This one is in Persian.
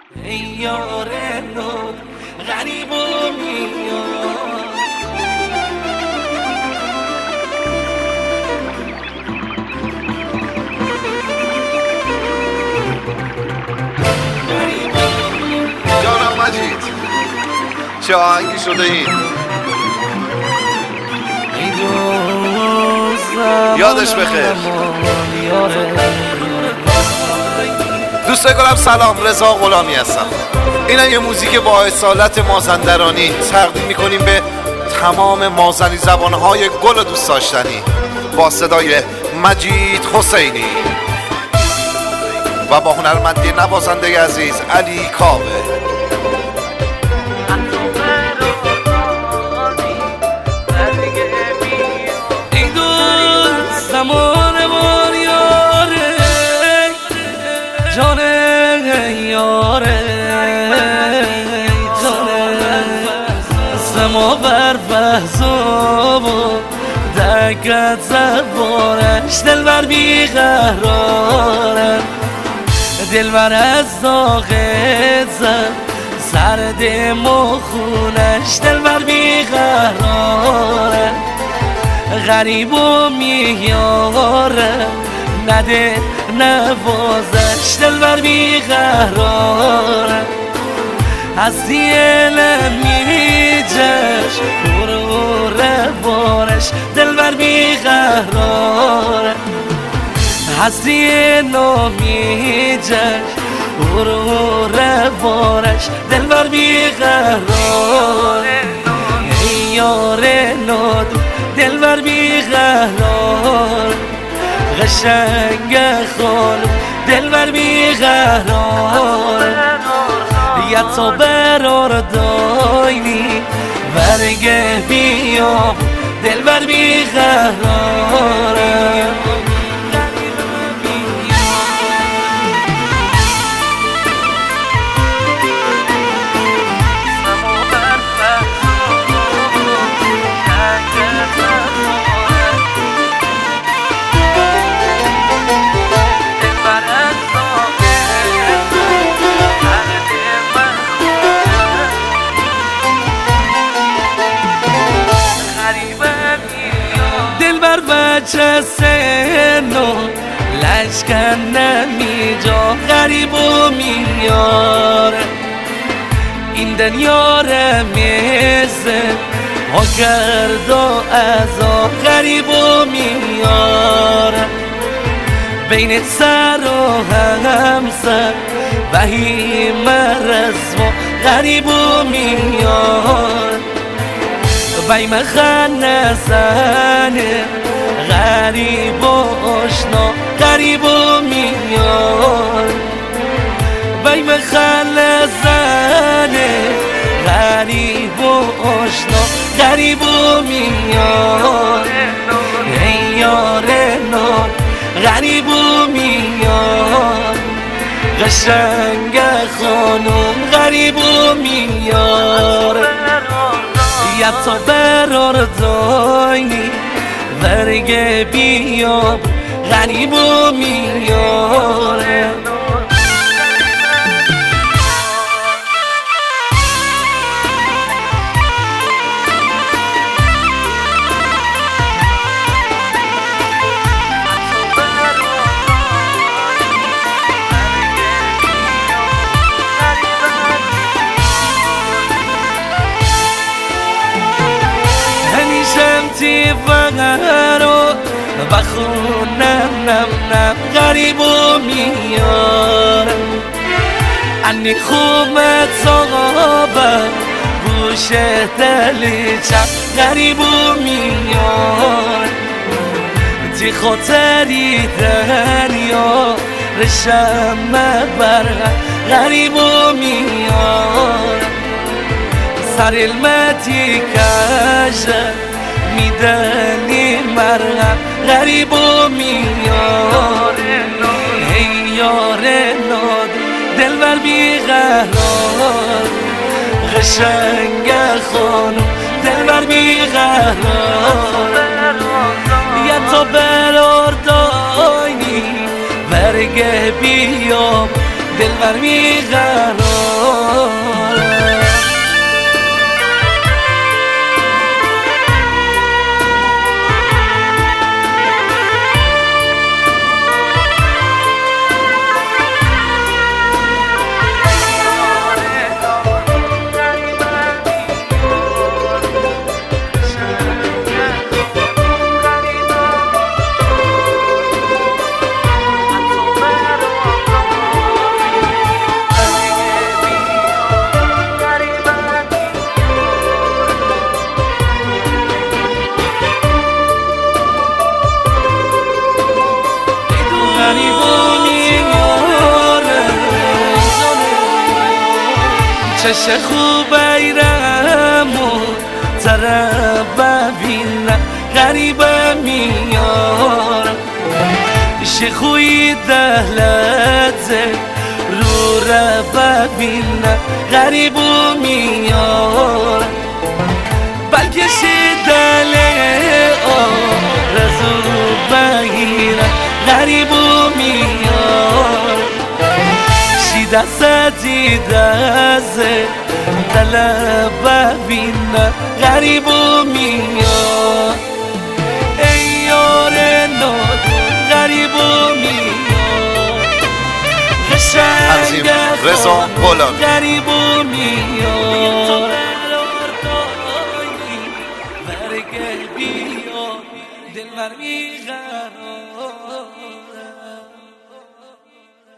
ای یار نور غریب و میار جانم مجید چه آهنگی شده این؟ یادش بخیر. دوستای گلم سلام، رضا غلامی هستم. اینم یه موزیک با اصالت مازندرانی تقدیم میکنیم به تمام مازنی زبانهای گل و دوست داشتنی با صدای مجید حسینی و با هنرمندی نوازنده عزیز علی کاوه. زمان بار یاره جانه یاره جانه سما بر فهزاب و دکت زبارش دل بر بیقراره دل بر از داغت زد سرد مخونش دل بر بیقراره غریب و میاره نده نوازش دل بر بیقراره هستی لمیجش برو روانش دل بر بیقراره هستی نامیجش برو روانش دل بر بیقراره ای یار نادو دل بر بیقرار قشنگ خانم دل بر بیقرار یا تو برار داینی برگه بیام دل بر بیقرار بچه سنو لشکن نمیجا غریب و میاره این دنیا رمیزه ها کرد و ازا غریب و میاره بین سر و همسر بهیم رزم غریب و میاره بیم خانه زنه غریب و آشنا غریب و میار بیم خانه زنه غریب و آشنا غریب و میار ای یار نار غریب و میار قشنگ خانم غریب و میار یا تو برار داینی برگه بیاب غریب و میاره فقرو بخونم نم نم غریب و میارم انی خومت صغابم گوش دلیچم غریب و میارم تی خاطری دنیا رشم برغم غریب و میارم سر المتی کشم میدنی مرغم غریب و میار ای یار نادو دل بر بیقرار قشنگ خانم دل بر بیقرار یا تو برار داینی برگه بیام دلبر بیقرارم. چش خوب ایرم و طرف ببینم غریبه میارم شخوی دهلته رو را ببینم غریبو میارم بلکه شدله آرزو بگیرم غریبو میارم دستی دست دل ببینم غریبو میاد ای یار ناد غریبو میاد قشنگ رضا غلامی غریبو میاد برگه بیا دلبر میقرار